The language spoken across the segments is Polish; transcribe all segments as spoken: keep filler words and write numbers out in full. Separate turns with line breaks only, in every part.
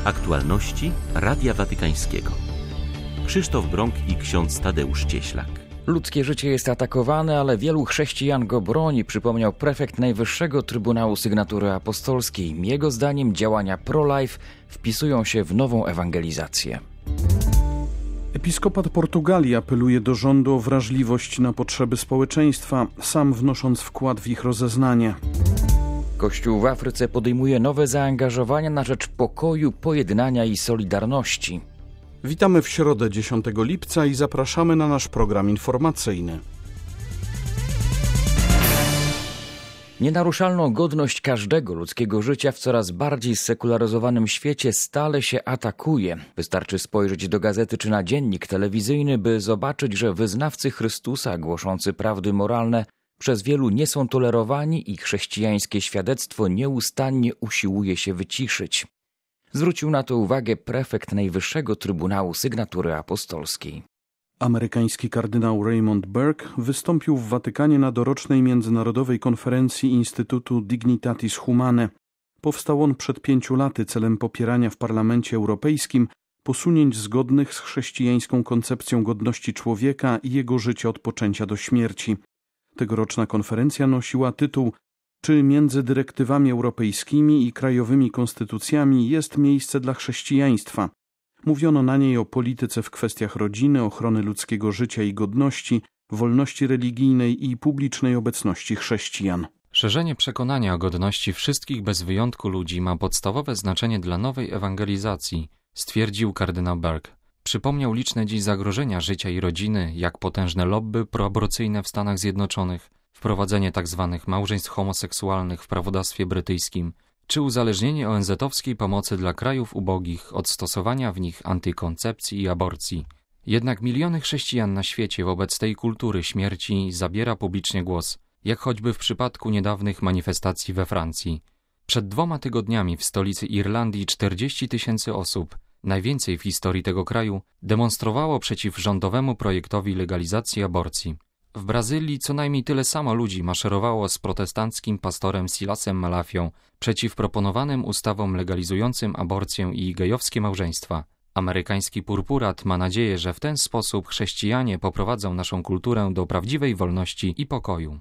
Aktualności Radia Watykańskiego. Krzysztof Brąk i ksiądz Tadeusz Cieślak.
Ludzkie życie jest atakowane, ale wielu chrześcijan go broni, przypomniał prefekt Najwyższego Trybunału Sygnatury Apostolskiej. Jego zdaniem działania pro-life wpisują się w nową ewangelizację.
Episkopat Portugalii apeluje do rządu o wrażliwość na potrzeby społeczeństwa, sam wnosząc wkład w ich rozeznanie.
Kościół w Afryce podejmuje nowe zaangażowania na rzecz pokoju, pojednania i solidarności.
Witamy w środę dziesiątego lipca i zapraszamy na nasz program informacyjny.
Nienaruszalną godność każdego ludzkiego życia w coraz bardziej sekularyzowanym świecie stale się atakuje. Wystarczy spojrzeć do gazety czy na dziennik telewizyjny, by zobaczyć, że wyznawcy Chrystusa głoszący prawdy moralne przez wielu nie są tolerowani i chrześcijańskie świadectwo nieustannie usiłuje się wyciszyć. Zwrócił na to uwagę prefekt Najwyższego Trybunału Sygnatury Apostolskiej.
Amerykański kardynał Raymond Burke wystąpił w Watykanie na dorocznej międzynarodowej konferencji Instytutu Dignitatis Humanae. Powstał on przed pięciu laty celem popierania w Parlamencie Europejskim posunięć zgodnych z chrześcijańską koncepcją godności człowieka i jego życia od poczęcia do śmierci. Tegoroczna konferencja nosiła tytuł „Czy między dyrektywami europejskimi i krajowymi konstytucjami jest miejsce dla chrześcijaństwa?” Mówiono na niej o polityce w kwestiach rodziny, ochrony ludzkiego życia i godności, wolności religijnej i publicznej obecności chrześcijan.
Szerzenie przekonania o godności wszystkich bez wyjątku ludzi ma podstawowe znaczenie dla nowej ewangelizacji, stwierdził kardynał Burke. Przypomniał liczne dziś zagrożenia życia i rodziny, jak potężne lobby proaborcyjne w Stanach Zjednoczonych, wprowadzenie tzw. małżeństw homoseksualnych w prawodawstwie brytyjskim, czy uzależnienie O N Z-owskiej pomocy dla krajów ubogich od stosowania w nich antykoncepcji i aborcji. Jednak miliony chrześcijan na świecie wobec tej kultury śmierci zabiera publicznie głos, jak choćby w przypadku niedawnych manifestacji we Francji. Przed dwoma tygodniami w stolicy Irlandii czterdzieści tysięcy osób, najwięcej w historii tego kraju, demonstrowało przeciw rządowemu projektowi legalizacji aborcji. W Brazylii co najmniej tyle samo ludzi maszerowało z protestanckim pastorem Silasem Malafią przeciw proponowanym ustawom legalizującym aborcję i gejowskie małżeństwa. Amerykański purpurat ma nadzieję, że w ten sposób chrześcijanie poprowadzą naszą kulturę do prawdziwej wolności i pokoju.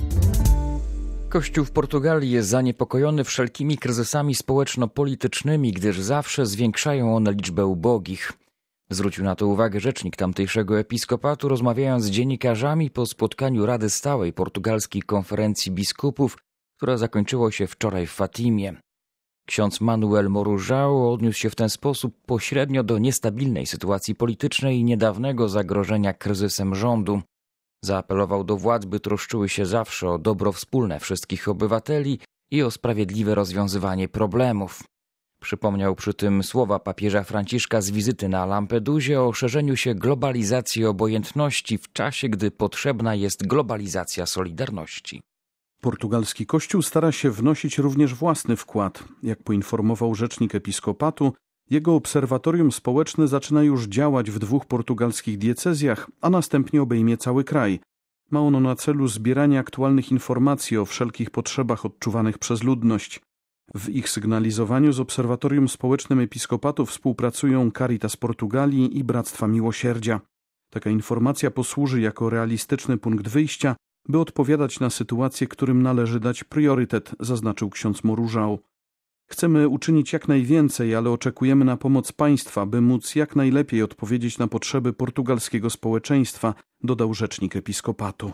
Kościół w Portugalii jest zaniepokojony wszelkimi kryzysami społeczno-politycznymi, gdyż zawsze zwiększają one liczbę ubogich. Zwrócił na to uwagę rzecznik tamtejszego episkopatu, rozmawiając z dziennikarzami po spotkaniu Rady Stałej Portugalskiej Konferencji Biskupów, która zakończyło się wczoraj w Fatimie. Ksiądz Manuel Morużao odniósł się w ten sposób pośrednio do niestabilnej sytuacji politycznej i niedawnego zagrożenia kryzysem rządu. Zaapelował do władz, by troszczyły się zawsze o dobro wspólne wszystkich obywateli i o sprawiedliwe rozwiązywanie problemów. Przypomniał przy tym słowa papieża Franciszka z wizyty na Lampedusie o szerzeniu się globalizacji obojętności w czasie, gdy potrzebna jest globalizacja solidarności.
Portugalski kościół stara się wnosić również własny wkład. Jak poinformował rzecznik episkopatu, jego obserwatorium społeczne zaczyna już działać w dwóch portugalskich diecezjach, a następnie obejmie cały kraj. Ma ono na celu zbieranie aktualnych informacji o wszelkich potrzebach odczuwanych przez ludność. W ich sygnalizowaniu z Obserwatorium Społecznym Episkopatu współpracują Caritas Portugalii i Bractwa Miłosierdzia. Taka informacja posłuży jako realistyczny punkt wyjścia, by odpowiadać na sytuacje, którym należy dać priorytet, zaznaczył ksiądz Morużał. Chcemy uczynić jak najwięcej, ale oczekujemy na pomoc państwa, by móc jak najlepiej odpowiedzieć na potrzeby portugalskiego społeczeństwa, dodał rzecznik episkopatu.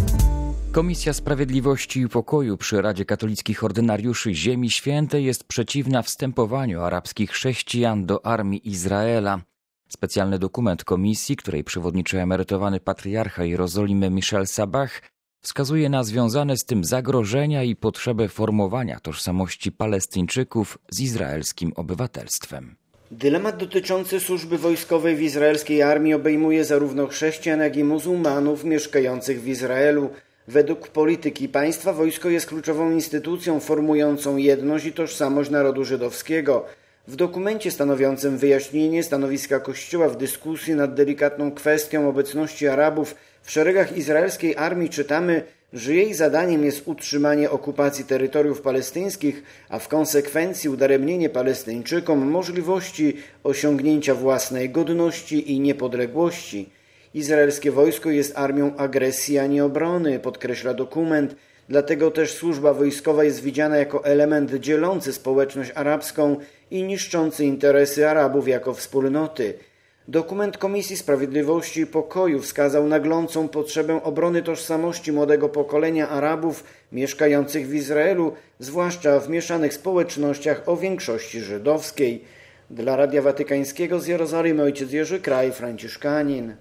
Komisja Sprawiedliwości i Pokoju przy Radzie Katolickich Ordynariuszy Ziemi Świętej jest przeciwna wstępowaniu arabskich chrześcijan do armii Izraela. Specjalny dokument komisji, której przewodniczy emerytowany patriarcha Jerozolimy Michel Sabah, wskazuje na związane z tym zagrożenia i potrzebę formowania tożsamości Palestyńczyków z izraelskim obywatelstwem.
Dylemat dotyczący służby wojskowej w izraelskiej armii obejmuje zarówno chrześcijan, jak i muzułmanów mieszkających w Izraelu. Według polityki państwa wojsko jest kluczową instytucją formującą jedność i tożsamość narodu żydowskiego. W dokumencie stanowiącym wyjaśnienie stanowiska Kościoła w dyskusji nad delikatną kwestią obecności Arabów w szeregach izraelskiej armii czytamy: że jej zadaniem jest utrzymanie okupacji terytoriów palestyńskich, a w konsekwencji udaremnienie Palestyńczykom możliwości osiągnięcia własnej godności i niepodległości. Izraelskie wojsko jest armią agresji, a nie obrony, podkreśla dokument. Dlatego też służba wojskowa jest widziana jako element dzielący społeczność arabską i niszczący interesy Arabów jako wspólnoty. Dokument Komisji Sprawiedliwości i Pokoju wskazał naglącą potrzebę obrony tożsamości młodego pokolenia Arabów mieszkających w Izraelu, zwłaszcza w mieszanych społecznościach o większości żydowskiej. Dla Radia Watykańskiego z Jerozolimy ojciec Jerzy Kraj, franciszkanin.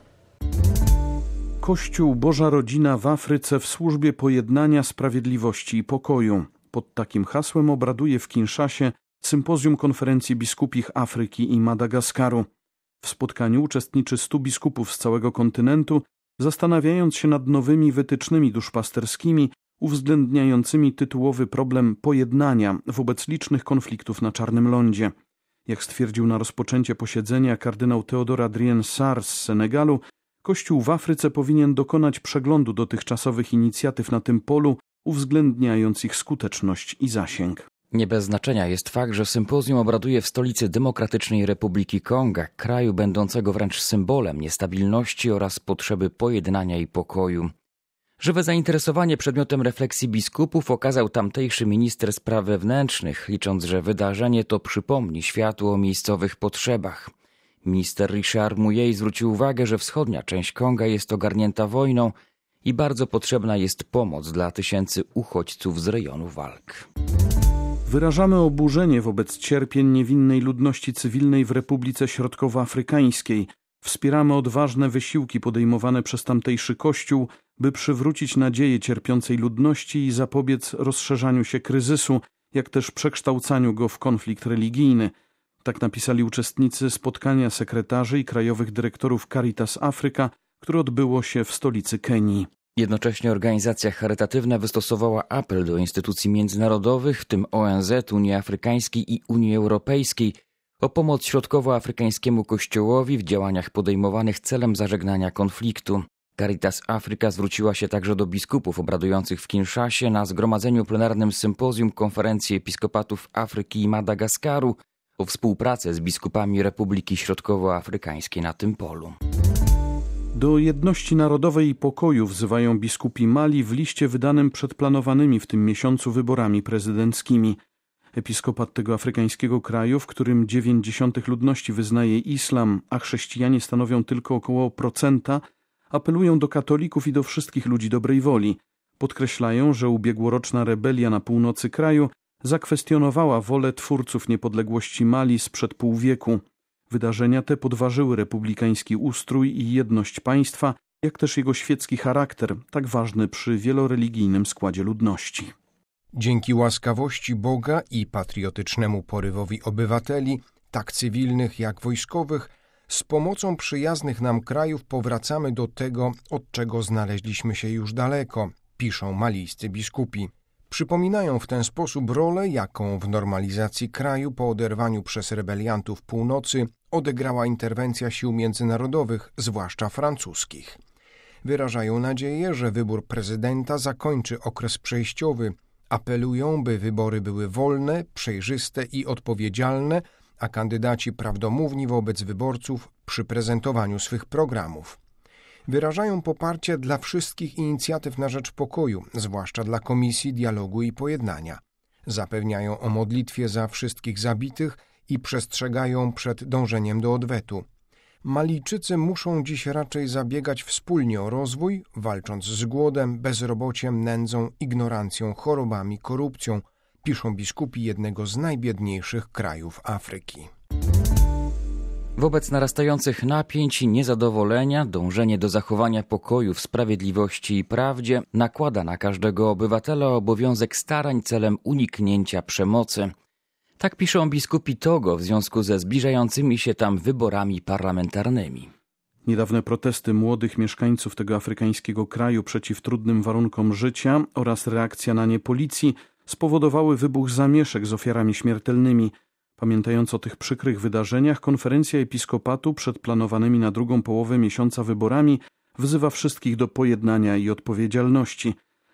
Kościół Boża Rodzina w Afryce w służbie pojednania, sprawiedliwości i pokoju. Pod takim hasłem obraduje w Kinszasie sympozjum konferencji biskupich Afryki i Madagaskaru. W spotkaniu uczestniczy stu biskupów z całego kontynentu, zastanawiając się nad nowymi wytycznymi duszpasterskimi, uwzględniającymi tytułowy problem pojednania wobec licznych konfliktów na Czarnym Lądzie. Jak stwierdził na rozpoczęcie posiedzenia kardynał Théodore Adrien Sarr z Senegalu, Kościół w Afryce powinien dokonać przeglądu dotychczasowych inicjatyw na tym polu, uwzględniając ich skuteczność i zasięg.
Nie bez znaczenia jest fakt, że sympozjum obraduje w stolicy Demokratycznej Republiki Konga, kraju będącego wręcz symbolem niestabilności oraz potrzeby pojednania i pokoju. Żywe zainteresowanie przedmiotem refleksji biskupów okazał tamtejszy minister spraw wewnętrznych, licząc, że wydarzenie to przypomni światu o miejscowych potrzebach. Minister Richard Muyej zwrócił uwagę, że wschodnia część Konga jest ogarnięta wojną i bardzo potrzebna jest pomoc dla tysięcy uchodźców z rejonu walk.
Wyrażamy oburzenie wobec cierpień niewinnej ludności cywilnej w Republice Środkowoafrykańskiej. Wspieramy odważne wysiłki podejmowane przez tamtejszy Kościół, by przywrócić nadzieję cierpiącej ludności i zapobiec rozszerzaniu się kryzysu, jak też przekształcaniu go w konflikt religijny. Tak napisali uczestnicy spotkania sekretarzy i krajowych dyrektorów Caritas Afryka, które odbyło się w stolicy Kenii.
Jednocześnie organizacja charytatywna wystosowała apel do instytucji międzynarodowych, w tym O N Z, Unii Afrykańskiej i Unii Europejskiej, o pomoc środkowoafrykańskiemu kościołowi w działaniach podejmowanych celem zażegnania konfliktu. Caritas Afryka zwróciła się także do biskupów obradujących w Kinszasie na zgromadzeniu plenarnym sympozjum Konferencji Episkopatów Afryki i Madagaskaru o współpracę z biskupami Republiki Środkowoafrykańskiej na tym polu.
Do jedności narodowej i pokoju wzywają biskupi Mali w liście wydanym przed planowanymi w tym miesiącu wyborami prezydenckimi. Episkopat tego afrykańskiego kraju, w którym dziewięć dziesiątych ludności wyznaje islam, a chrześcijanie stanowią tylko około procenta, apelują do katolików i do wszystkich ludzi dobrej woli. Podkreślają, że ubiegłoroczna rebelia na północy kraju zakwestionowała wolę twórców niepodległości Mali sprzed pół wieku. Wydarzenia te podważyły republikański ustrój i jedność państwa, jak też jego świecki charakter, tak ważny przy wieloreligijnym składzie ludności.
Dzięki łaskawości Boga i patriotycznemu porywowi obywateli, tak cywilnych jak wojskowych, z pomocą przyjaznych nam krajów powracamy do tego, od czego znaleźliśmy się już daleko, piszą malijscy biskupi. Przypominają w ten sposób rolę, jaką w normalizacji kraju po oderwaniu przez rebeliantów północy odegrała interwencja sił międzynarodowych, zwłaszcza francuskich. Wyrażają nadzieję, że wybór prezydenta zakończy okres przejściowy. Apelują, by wybory były wolne, przejrzyste i odpowiedzialne, a kandydaci prawdomówni wobec wyborców przy prezentowaniu swych programów. Wyrażają poparcie dla wszystkich inicjatyw na rzecz pokoju, zwłaszcza dla Komisji Dialogu i Pojednania. Zapewniają o modlitwie za wszystkich zabitych i przestrzegają przed dążeniem do odwetu. Malijczycy muszą dziś raczej zabiegać wspólnie o rozwój, walcząc z głodem, bezrobociem, nędzą, ignorancją, chorobami, korupcją, piszą biskupi jednego z najbiedniejszych krajów Afryki.
Wobec narastających napięć i niezadowolenia, dążenie do zachowania pokoju w sprawiedliwości i prawdzie nakłada na każdego obywatela obowiązek starań celem uniknięcia przemocy. Tak piszą biskupi Togo w związku ze zbliżającymi się tam wyborami parlamentarnymi.
Niedawne protesty młodych mieszkańców tego afrykańskiego kraju przeciw trudnym warunkom życia oraz reakcja na nie policji spowodowały wybuch zamieszek z ofiarami śmiertelnymi. Pamiętając o tych przykrych wydarzeniach, konferencja episkopatu przed planowanymi na drugą połowę miesiąca wyborami wzywa wszystkich do pojednania i odpowiedzialności.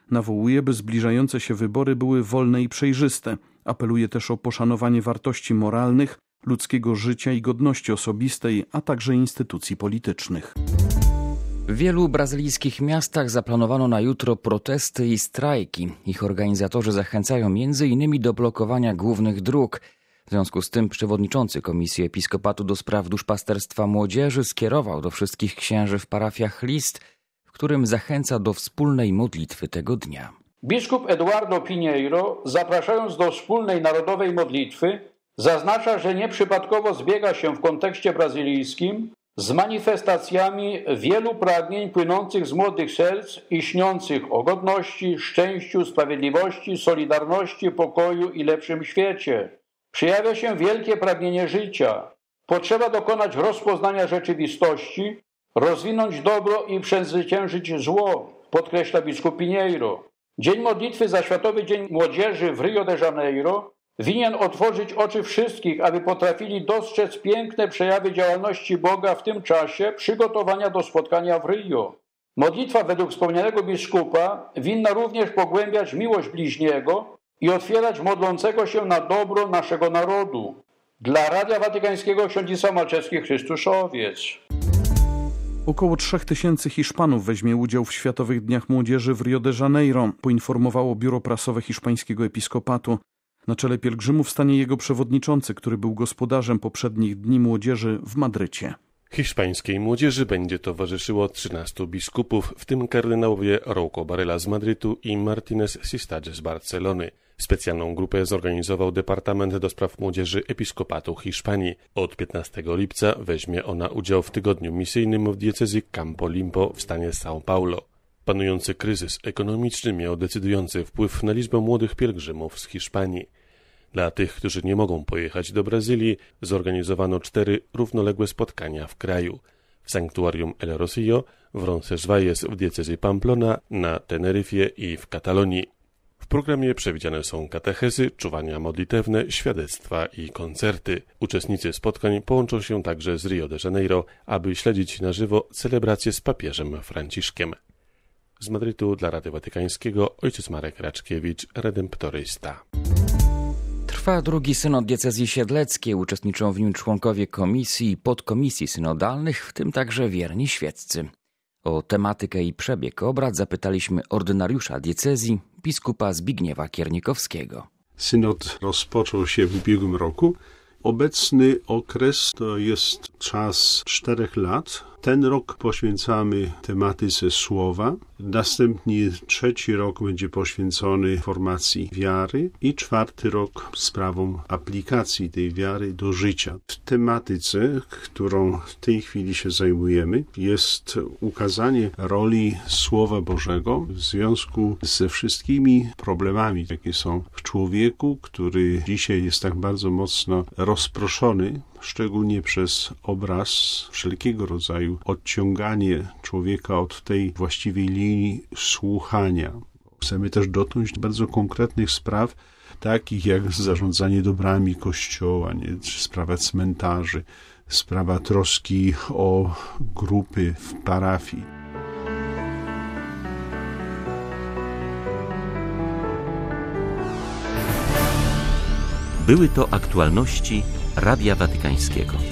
Nawołuje, by zbliżające się wybory były wolne i przejrzyste. Apeluje też o poszanowanie wartości moralnych, ludzkiego życia i godności osobistej, a także instytucji politycznych.
W wielu brazylijskich miastach zaplanowano na jutro protesty i strajki. Ich organizatorzy zachęcają między innymi do blokowania głównych dróg. W związku z tym przewodniczący Komisji Episkopatu do spraw duszpasterstwa młodzieży skierował do wszystkich księży w parafiach list, w którym zachęca do wspólnej modlitwy tego dnia.
Biskup Eduardo Pinheiro, zapraszając do wspólnej narodowej modlitwy, zaznacza, że nieprzypadkowo zbiega się w kontekście brazylijskim z manifestacjami wielu pragnień płynących z młodych serc i śniących o godności, szczęściu, sprawiedliwości, solidarności, pokoju i lepszym świecie. Przejawia się wielkie pragnienie życia. Potrzeba dokonać rozpoznania rzeczywistości, rozwinąć dobro i przezwyciężyć zło, podkreśla biskup Pinheiro. Dzień modlitwy za Światowy Dzień Młodzieży w Rio de Janeiro winien otworzyć oczy wszystkich, aby potrafili dostrzec piękne przejawy działalności Boga w tym czasie przygotowania do spotkania w Rio. Modlitwa według wspomnianego biskupa winna również pogłębiać miłość bliźniego i otwierać modlącego się na dobro naszego narodu. Dla Radia Watykańskiego ksiądz Malczewski, Chrystuszowiec.
Około trzech tysięcy Hiszpanów weźmie udział w Światowych Dniach Młodzieży w Rio de Janeiro, poinformowało biuro prasowe hiszpańskiego episkopatu. Na czele pielgrzymów stanie jego przewodniczący, który był gospodarzem poprzednich Dni Młodzieży w Madrycie.
Hiszpańskiej młodzieży będzie towarzyszyło trzynastu biskupów, w tym kardynałowie Rouco Varela z Madrytu i Martínez Sistadge z Barcelony. Specjalną grupę zorganizował Departament do Spraw Młodzieży Episkopatu Hiszpanii. Od piętnastego lipca weźmie ona udział w tygodniu misyjnym w diecezji Campo Limpo w stanie São Paulo. Panujący kryzys ekonomiczny miał decydujący wpływ na liczbę młodych pielgrzymów z Hiszpanii. Dla tych, którzy nie mogą pojechać do Brazylii, zorganizowano cztery równoległe spotkania w kraju. W sanktuarium El Rosillo, w Roncesvalles w diecezji Pamplona, na Teneryfie i w Katalonii. W programie przewidziane są katechezy, czuwania modlitewne, świadectwa i koncerty. Uczestnicy spotkań połączą się także z Rio de Janeiro, aby śledzić na żywo celebrację z papieżem Franciszkiem. Z Madrytu dla Radia Watykańskiego ojciec Marek Raczkiewicz, redemptorysta.
Trwa drugi synod diecezji siedleckiej. Uczestniczą w nim członkowie komisji i podkomisji synodalnych, w tym także wierni świeccy. O tematykę i przebieg obrad zapytaliśmy ordynariusza diecezji, biskupa Zbigniewa Kiernikowskiego.
Synod rozpoczął się w ubiegłym roku. Obecny okres to jest czas czterech lat. Ten rok poświęcamy tematyce słowa. Następnie trzeci rok będzie poświęcony formacji wiary i czwarty rok sprawom aplikacji tej wiary do życia. W tematyce, którą w tej chwili się zajmujemy, jest ukazanie roli Słowa Bożego w związku ze wszystkimi problemami, jakie są w człowieku, który dzisiaj jest tak bardzo mocno rozproszony, szczególnie przez obraz wszelkiego rodzaju odciąganie człowieka od tej właściwej linii słuchania. Chcemy też dotknąć bardzo konkretnych spraw, takich jak zarządzanie dobrami Kościoła, nie? Czy sprawa cmentarzy, sprawa troski o grupy w parafii.
Były to aktualności Radia Watykańskiego.